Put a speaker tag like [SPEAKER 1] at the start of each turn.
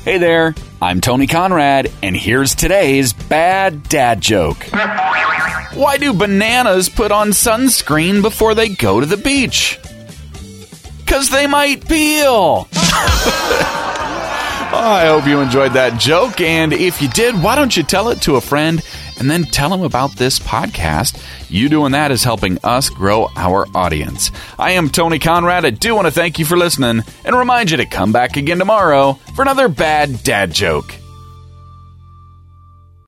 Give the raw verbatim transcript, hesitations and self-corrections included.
[SPEAKER 1] Hey there, I'm Tony Conrad, and here's today's bad dad joke. Why do bananas put on sunscreen before they go to the beach? 'Cause they might peel. I hope you enjoyed that joke, and if you did, why don't you tell it to a friend and then tell them about this podcast? You doing that is helping us grow our audience. I am Tony Conrad. I do want to thank you for listening and remind you to come back again tomorrow for another bad dad joke.